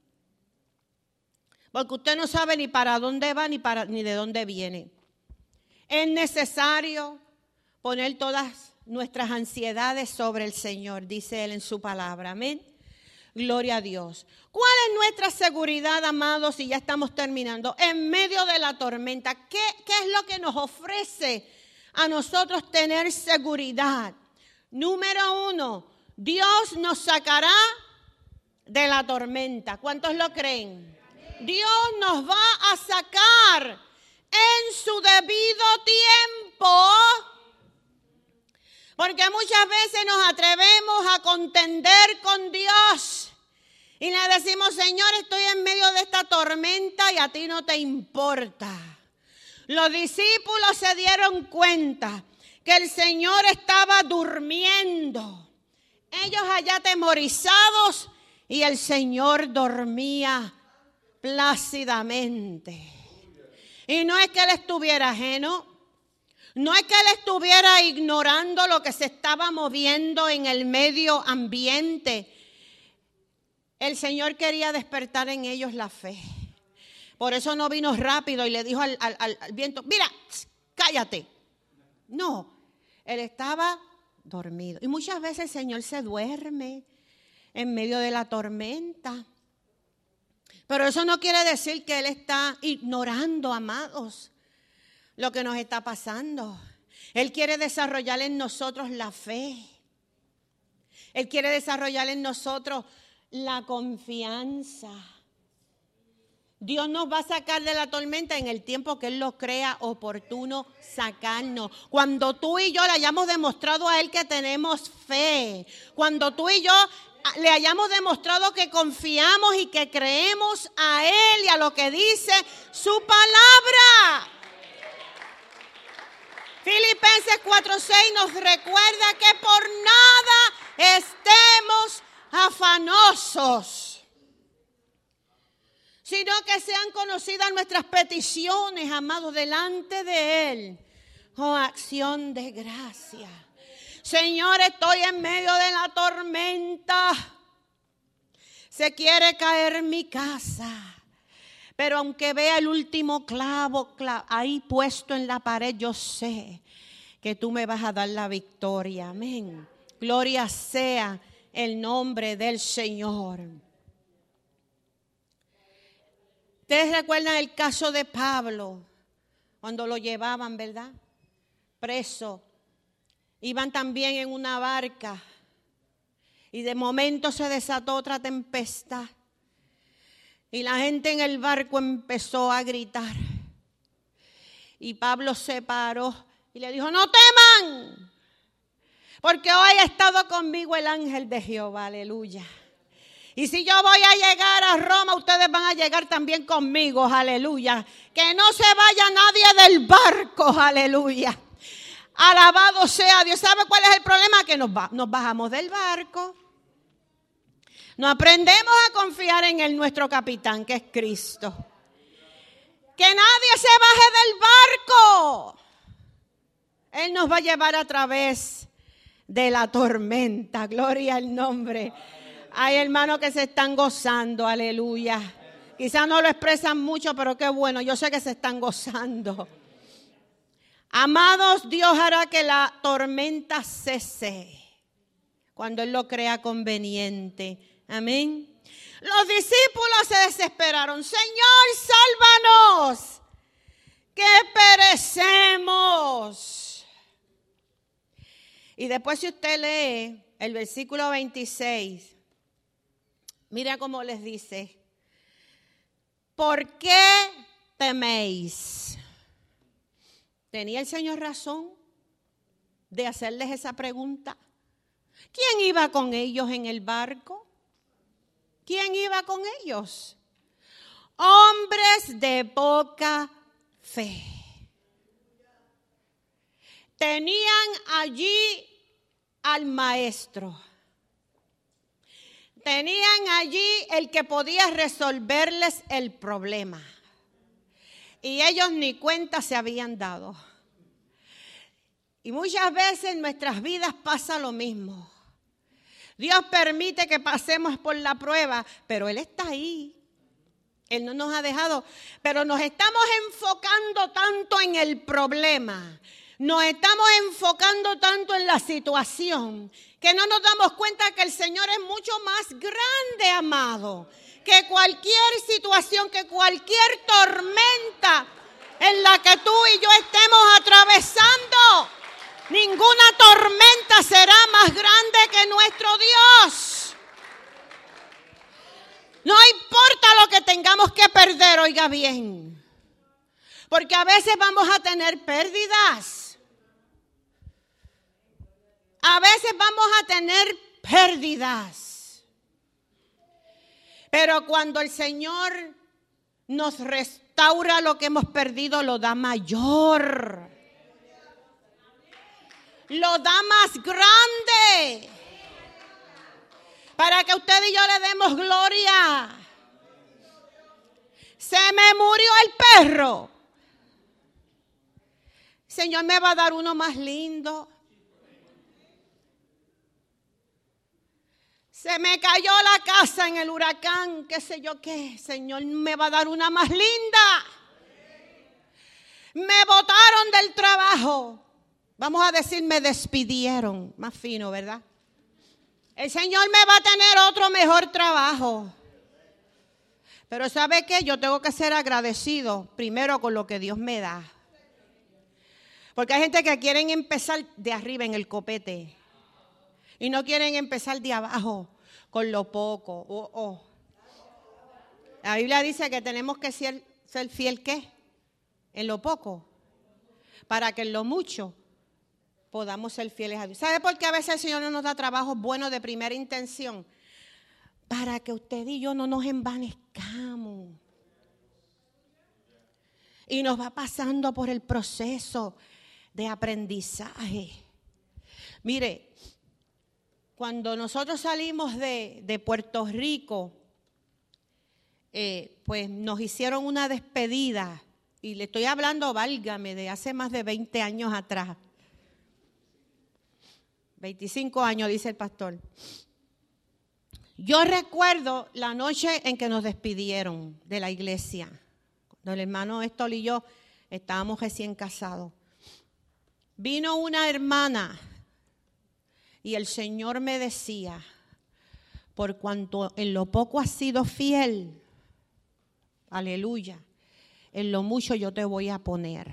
Porque usted no sabe ni para dónde va ni, para, ni de dónde viene. Es necesario poner todas nuestras ansiedades sobre el Señor, dice Él en su palabra. Amén. Gloria a Dios. ¿Cuál es nuestra seguridad, amados? Y ya estamos terminando. En medio de la tormenta, ¿qué, qué es lo que nos ofrece a nosotros tener seguridad? Número uno, Dios nos sacará de la tormenta. ¿Cuántos lo creen? Dios nos va a sacar en su debido tiempo. Porque muchas veces nos atrevemos a contender con Dios y le decimos: Señor, estoy en medio de esta tormenta y a ti no te importa. Los discípulos se dieron cuenta que el Señor estaba durmiendo. Ellos allá atemorizados y el Señor dormía plácidamente. Y no es que Él estuviera ajeno. No es que Él estuviera ignorando lo que se estaba moviendo en el medio ambiente. El Señor quería despertar en ellos la fe. Por eso no vino rápido y le dijo al, al, al viento: mira, cállate. No, Él estaba dormido. Y muchas veces el Señor se duerme en medio de la tormenta. Pero eso no quiere decir que Él está ignorando, amados, lo que nos está pasando. Él quiere desarrollar en nosotros la fe. Él quiere desarrollar en nosotros la confianza. Dios nos va a sacar de la tormenta en el tiempo que Él lo crea oportuno sacarnos. Cuando tú y yo le hayamos demostrado a Él que tenemos fe. Cuando tú y yo le hayamos demostrado que confiamos y que creemos a Él y a lo que dice su palabra. Filipenses cuatro seis nos recuerda que por nada estemos afanosos, sino que sean conocidas nuestras peticiones, amados, delante de Él, con acción de gracia. Señor, estoy en medio de la tormenta. Se quiere caer mi casa. Pero aunque vea el último clavo, clavo ahí puesto en la pared, yo sé que tú me vas a dar la victoria. Amén. Gloria sea el nombre del Señor. Ustedes recuerdan el caso de Pablo, cuando lo llevaban, ¿verdad? Preso. Iban también en una barca y de momento se desató otra tempestad. Y la gente en el barco empezó a gritar. Y Pablo se paró y le dijo, no teman, porque hoy ha estado conmigo el ángel de Jehová, aleluya. Y si yo voy a llegar a Roma, ustedes van a llegar también conmigo, aleluya. Que no se vaya nadie del barco, aleluya. Alabado sea Dios. ¿Sabe cuál es el problema? Que nos, va, nos bajamos del barco. No aprendemos a confiar en el nuestro capitán, que es Cristo. Que nadie se baje del barco. Él nos va a llevar a través de la tormenta. Gloria al nombre. Hay hermanos que se están gozando, aleluya. Quizás no lo expresan mucho, pero qué bueno, yo sé que se están gozando. Amados, Dios hará que la tormenta cese cuando Él lo crea conveniente. Amén. Los discípulos se desesperaron. Señor, sálvanos, que perecemos. Y después, si usted lee el versículo veintiséis, mira cómo les dice: ¿por qué teméis? ¿Tenía el Señor razón de hacerles esa pregunta? ¿Quién iba con ellos en el barco? ¿Quién iba con ellos? Hombres de poca fe. Tenían allí al maestro. Tenían allí el que podía resolverles el problema. Y ellos ni cuenta se habían dado. Y muchas veces en nuestras vidas pasa lo mismo. Dios permite que pasemos por la prueba, pero Él está ahí. Él no nos ha dejado, pero nos estamos enfocando tanto en el problema, nos estamos enfocando tanto en la situación, que no nos damos cuenta que el Señor es mucho más grande, amado, que cualquier situación, que cualquier tormenta en la que tú y yo estemos atravesando. Ninguna tormenta será más grande que nuestro Dios. No importa lo que tengamos que perder, oiga bien. Porque a veces vamos a tener pérdidas. A veces vamos a tener pérdidas. Pero cuando el Señor nos restaura lo que hemos perdido, lo da mayor. Lo da más grande. Para que usted y yo le demos gloria. Se me murió el perro. Señor me va a dar uno más lindo. Se me cayó la casa en el huracán, qué sé yo qué. Señor me va a dar una más linda. Me botaron del trabajo. Vamos a decir, me despidieron. Más fino, ¿verdad? El Señor me va a tener otro mejor trabajo. Pero ¿sabe qué? Yo tengo que ser agradecido primero con lo que Dios me da. Porque hay gente que quieren empezar de arriba en el copete. Y no quieren empezar de abajo con lo poco. Oh, oh. La Biblia dice que tenemos que ser, ser fiel, ¿qué? En lo poco, para que en lo mucho podamos ser fieles a Dios. ¿Sabe por qué a veces el Señor no nos da trabajos buenos de primera intención? Para que usted y yo no nos envanezcamos. Y nos va pasando por el proceso de aprendizaje. Mire, cuando nosotros salimos de, de Puerto Rico, eh, pues nos hicieron una despedida. Y le estoy hablando, válgame, de hace más de veinte años atrás. veinticinco años, dice el pastor. Yo recuerdo la noche en que nos despidieron de la iglesia. Cuando el hermano Héctor y yo estábamos recién casados. Vino una hermana y el Señor me decía, por cuanto en lo poco has sido fiel, aleluya, en lo mucho yo te voy a poner.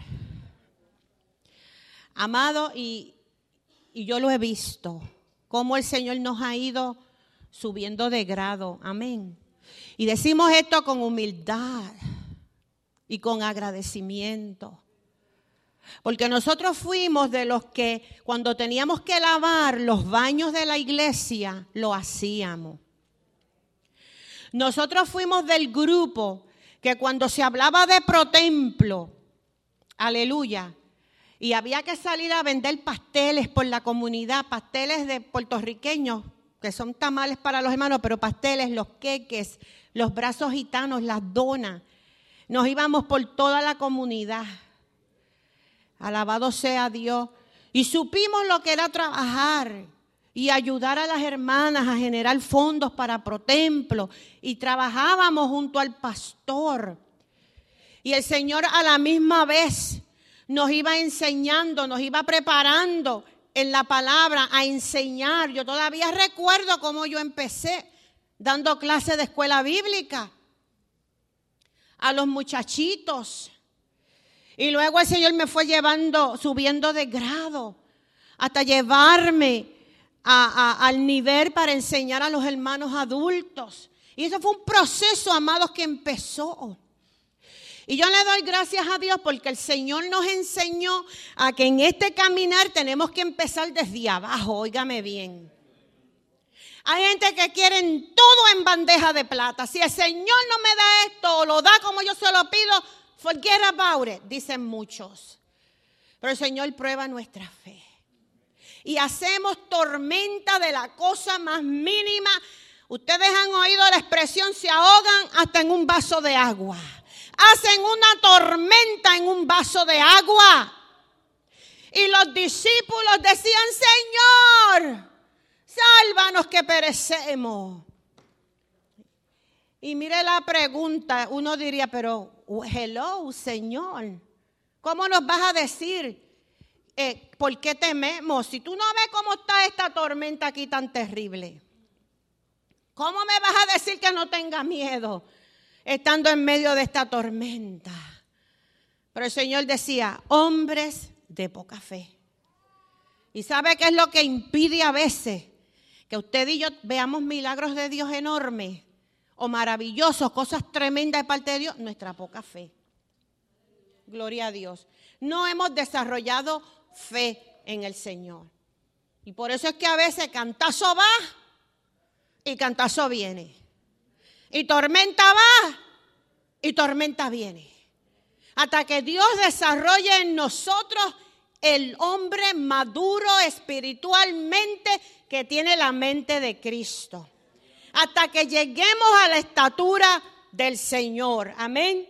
Amado, y, y yo lo he visto, cómo el Señor nos ha ido subiendo de grado, amén. Y decimos esto con humildad y con agradecimiento. Porque nosotros fuimos de los que cuando teníamos que lavar los baños de la iglesia, lo hacíamos. Nosotros fuimos del grupo que cuando se hablaba de protemplo, aleluya, y había que salir a vender pasteles por la comunidad, pasteles de puertorriqueños, que son tamales para los hermanos, pero pasteles, los queques, los brazos gitanos, las donas. Nos íbamos por toda la comunidad. Alabado sea Dios. Y supimos lo que era trabajar y ayudar a las hermanas a generar fondos para protemplo. Y trabajábamos junto al pastor. Y el Señor a la misma vez nos iba enseñando, nos iba preparando en la palabra a enseñar. Yo todavía recuerdo cómo yo empecé dando clases de escuela bíblica a los muchachitos. Y luego el Señor me fue llevando, subiendo de grado, hasta llevarme a, a, al nivel para enseñar a los hermanos adultos. Y eso fue un proceso, amados, que empezó. Y yo le doy gracias a Dios porque el Señor nos enseñó a que en este caminar tenemos que empezar desde abajo, óigame bien. Hay gente que quiere todo en bandeja de plata. Si el Señor no me da esto o lo da como yo se lo pido, forget about it, dicen muchos. Pero el Señor prueba nuestra fe. Y hacemos tormenta de la cosa más mínima. Ustedes han oído la expresión, se ahogan hasta en un vaso de agua. Hacen una tormenta en un vaso de agua. Y los discípulos decían, Señor, sálvanos que perecemos. Y mire la pregunta, uno diría, pero hello, Señor, ¿cómo nos vas a decir eh, por qué tememos? Si tú no ves cómo está esta tormenta aquí tan terrible, ¿cómo me vas a decir que no tenga miedo estando en medio de esta tormenta? Pero el Señor decía, hombres de poca fe. ¿Y sabe qué es lo que impide a veces que usted y yo veamos milagros de Dios enormes o maravillosos, cosas tremendas de parte de Dios? Nuestra poca fe. Gloria a Dios. No hemos desarrollado fe en el Señor. Y por eso es que a veces cantazo va y cantazo viene. Y tormenta va y tormenta viene. Hasta que Dios desarrolle en nosotros el hombre maduro espiritualmente que tiene la mente de Cristo. Hasta que lleguemos a la estatura del Señor. Amén.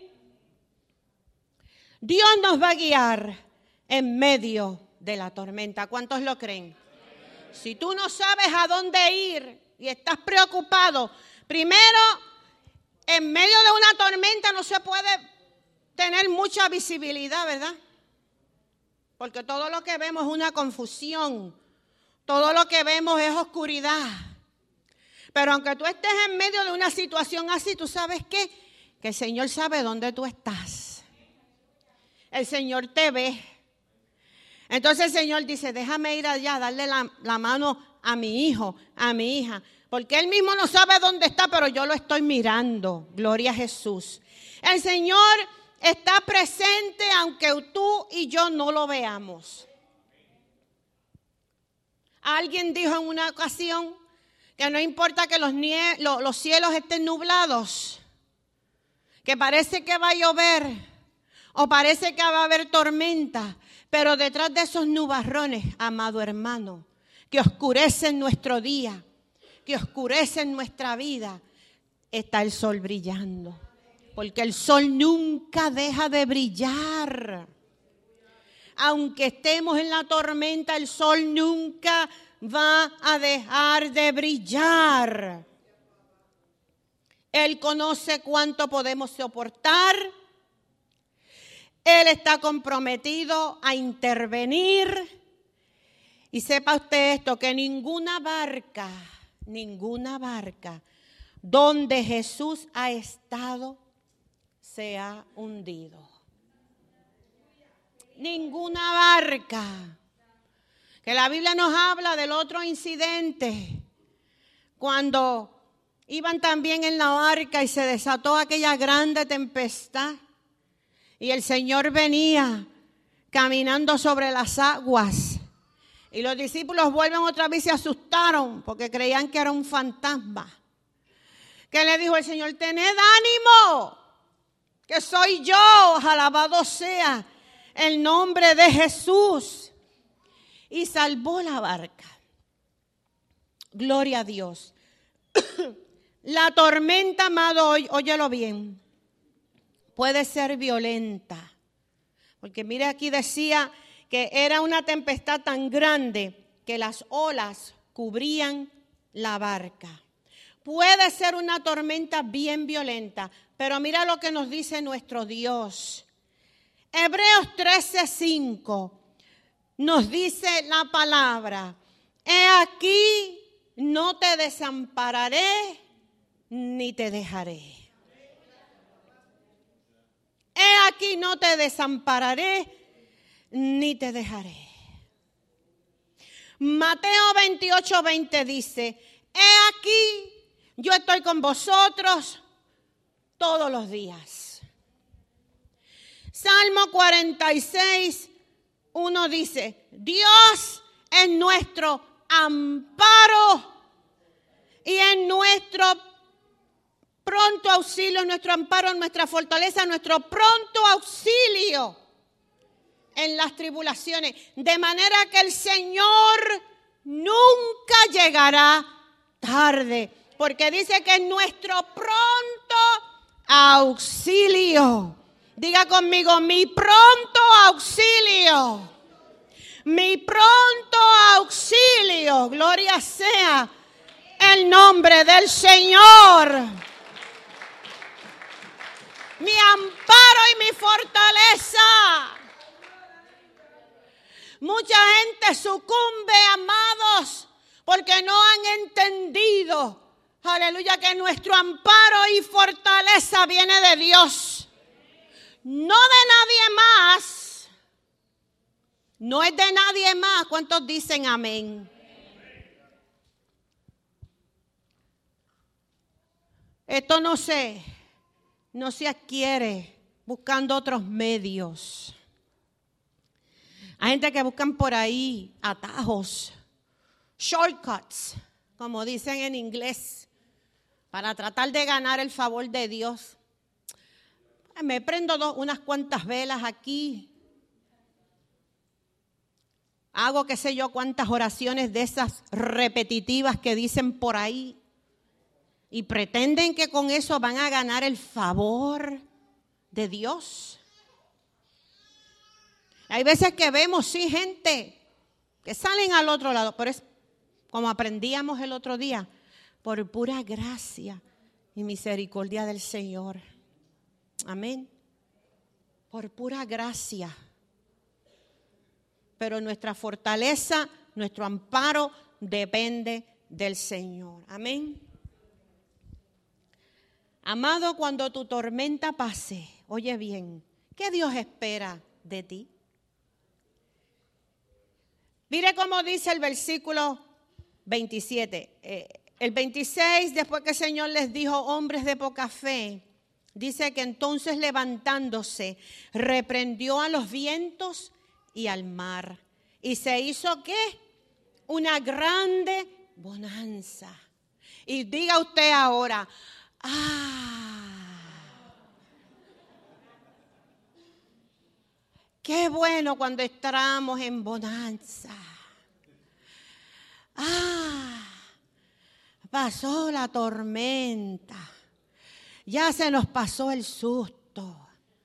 Dios nos va a guiar en medio de la tormenta. ¿Cuántos lo creen? Si tú no sabes a dónde ir y estás preocupado, primero, en medio de una tormenta no se puede tener mucha visibilidad, ¿verdad? Porque todo lo que vemos es una confusión. Todo lo que vemos es oscuridad. Pero aunque tú estés en medio de una situación así, ¿tú sabes qué? Que el Señor sabe dónde tú estás. El Señor te ve. Entonces el Señor dice, déjame ir allá, darle la, la mano a mi hijo, a mi hija. Porque Él mismo no sabe dónde está, pero yo lo estoy mirando. Gloria a Jesús. El Señor está presente aunque tú y yo no lo veamos. Alguien dijo en una ocasión que no importa que los, nie- lo- los cielos estén nublados, que parece que va a llover o parece que va a haber tormenta, pero detrás de esos nubarrones, amado hermano, que oscurecen nuestro día, que oscurecen nuestra vida, está el sol brillando. Porque el sol nunca deja de brillar. Aunque estemos en la tormenta, el sol nunca va a dejar de brillar. Él conoce cuánto podemos soportar. Él está comprometido a intervenir. Y sepa usted esto, que ninguna barca, ninguna barca donde Jesús ha estado se ha hundido. Ninguna barca. Que la Biblia nos habla del otro incidente, cuando iban también en la barca y se desató aquella grande tempestad y el Señor venía caminando sobre las aguas y los discípulos vuelven otra vez y se asustaron porque creían que era un fantasma. ¿Qué le dijo el Señor? Tened ánimo, que soy yo, alabado sea el nombre de Jesús. Y salvó la barca. Gloria a Dios. La tormenta, amado, óyelo bien, puede ser violenta. Porque mire, aquí decía que era una tempestad tan grande que las olas cubrían la barca. Puede ser una tormenta bien violenta, pero mira lo que nos dice nuestro Dios. Hebreos trece cinco nos dice la palabra: he aquí, no te desampararé ni te dejaré. He aquí, no te desampararé ni te dejaré. Mateo veintiocho veinte dice: he aquí, yo estoy con vosotros todos los días. Salmo cuarenta y seis, uno dice: Dios es nuestro amparo y en nuestro pronto auxilio, nuestro amparo, nuestra fortaleza, nuestro pronto auxilio en las tribulaciones. De manera que el Señor nunca llegará tarde, porque dice que es nuestro pronto auxilio. Diga conmigo: mi pronto auxilio. Mi pronto auxilio. Gloria sea el nombre del Señor. Mi amparo y mi fortaleza. Mucha gente sucumbe, amados, porque no han entendido, aleluya, que nuestro amparo y fortaleza viene de Dios. No de nadie más. No es de nadie más. ¿Cuántos dicen amén? Esto no se, no se adquiere buscando otros medios. Hay gente que buscan por ahí atajos, shortcuts, como dicen en inglés, para tratar de ganar el favor de Dios. Me prendo dos, unas cuantas velas aquí. Hago qué sé yo cuántas oraciones de esas repetitivas que dicen por ahí. Y pretenden que con eso van a ganar el favor de Dios. Hay veces que vemos, sí, gente que salen al otro lado, pero es como aprendíamos el otro día, por pura gracia y misericordia del Señor. Amén. Por pura gracia. Pero nuestra fortaleza, nuestro amparo depende del Señor. Amén. Amado, cuando tu tormenta pase, oye bien, ¿qué Dios espera de ti? Mire cómo dice el versículo veintisiete. Eh, el veintiséis, después que el Señor les dijo, hombres de poca fe, dice que entonces levantándose, reprendió a los vientos y al mar. ¿Y se hizo qué? Una grande bonanza. Y diga usted ahora, ah, qué bueno cuando estamos en bonanza. Ah, pasó la tormenta. Ya se nos pasó el susto.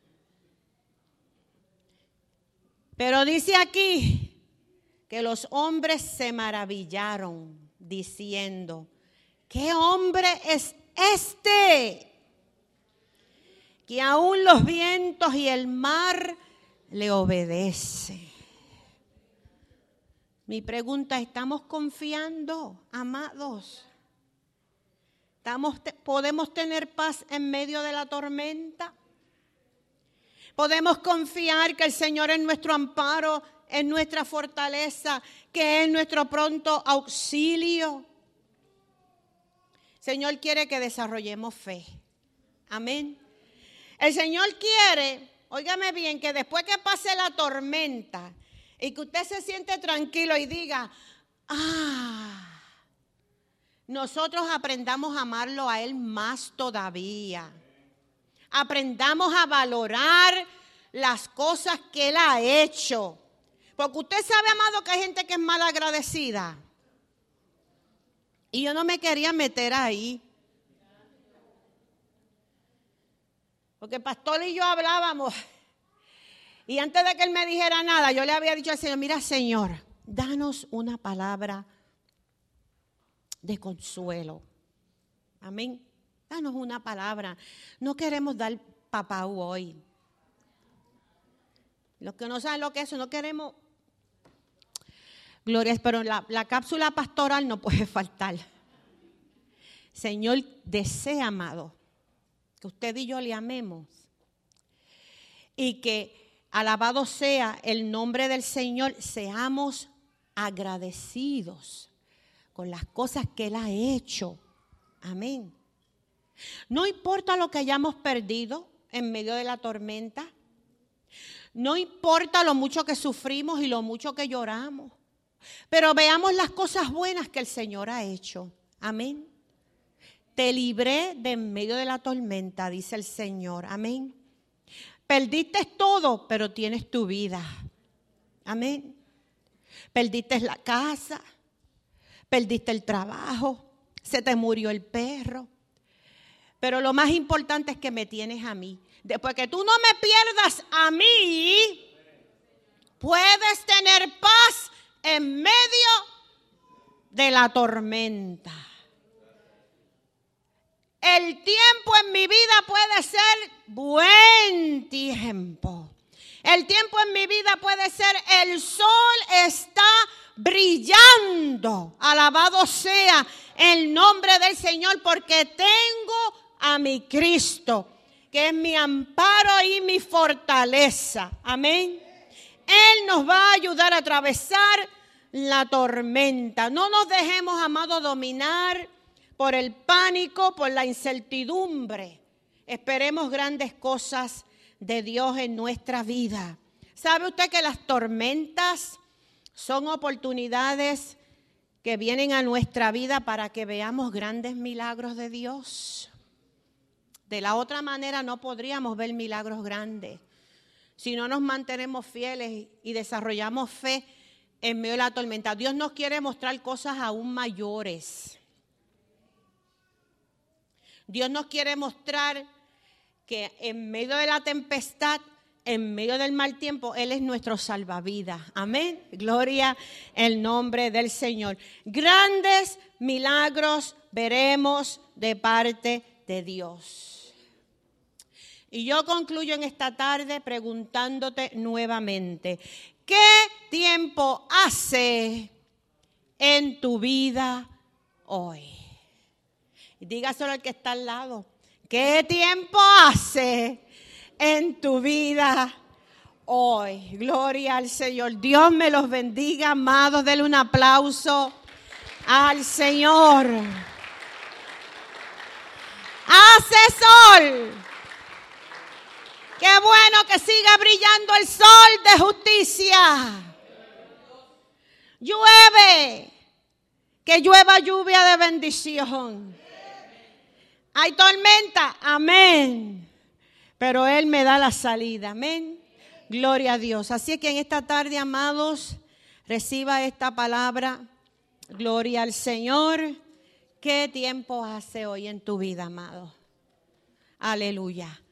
Pero dice aquí que los hombres se maravillaron diciendo, ¿qué hombre es este? Que aún los vientos y el mar le obedecen. Mi pregunta, ¿estamos confiando, amados? ¿Estamos, ¿Podemos tener paz en medio de la tormenta? ¿Podemos confiar que el Señor es nuestro amparo, es nuestra fortaleza, que es nuestro pronto auxilio? El Señor quiere que desarrollemos fe. Amén. El Señor quiere, óigame bien, que después que pase la tormenta y que usted se siente tranquilo y diga, ah, nosotros aprendamos a amarlo a Él más todavía. Aprendamos a valorar las cosas que Él ha hecho. Porque usted sabe, amado, que hay gente que es mal agradecida. Y yo no me quería meter ahí. Porque el pastor y yo hablábamos. Y antes de que él me dijera nada, yo le había dicho al Señor, mira, Señor, danos una palabra de consuelo. Amén. Danos una palabra. No queremos dar papau hoy. Los que no saben lo que es eso, no queremos. Gloria, pero la, la cápsula pastoral no puede faltar. Señor desea, amado, que usted y yo le amemos. Y que, alabado sea el nombre del Señor, seamos agradecidos con las cosas que Él ha hecho. Amén. No importa lo que hayamos perdido en medio de la tormenta. No importa lo mucho que sufrimos y lo mucho que lloramos. Pero veamos las cosas buenas que el Señor ha hecho. Amén. Te libré de en medio de la tormenta, dice el Señor. Amén. Perdiste todo, pero tienes tu vida. Amén. Perdiste la casa. Perdiste el trabajo. Se te murió el perro. Pero lo más importante es que me tienes a mí. Después que tú no me pierdas a mí, puedes tener paz en medio de la tormenta. El tiempo en mi vida puede ser buen tiempo. El tiempo en mi vida puede ser el sol está brillando. Alabado sea el nombre del Señor, porque tengo a mi Cristo, que es mi amparo y mi fortaleza. Amén. Él nos va a ayudar a atravesar la tormenta. No nos dejemos, amados, dominar por el pánico, por la incertidumbre. Esperemos grandes cosas de Dios en nuestra vida. ¿Sabe usted que las tormentas son oportunidades que vienen a nuestra vida para que veamos grandes milagros de Dios? De la otra manera no podríamos ver milagros grandes. Si no nos mantenemos fieles y desarrollamos fe en medio de la tormenta. Dios nos quiere mostrar cosas aún mayores. Dios nos quiere mostrar que en medio de la tempestad, en medio del mal tiempo, Él es nuestro salvavidas. Amén. Gloria al nombre del Señor. Grandes milagros veremos de parte de Dios. Y yo concluyo en esta tarde preguntándote nuevamente, ¿qué tiempo hace en tu vida hoy? Y dígaselo al que está al lado, ¿qué tiempo hace en tu vida hoy? Gloria al Señor. Dios me los bendiga, amados. Denle un aplauso al Señor. Hace sol. Qué bueno que siga brillando el sol de justicia. Llueve. Que llueva lluvia de bendición. Hay tormenta, amén. Pero Él me da la salida, amén. Gloria a Dios. Así que en esta tarde, amados, reciba esta palabra. Gloria al Señor. ¿Qué tiempo hace hoy en tu vida, amado? Aleluya.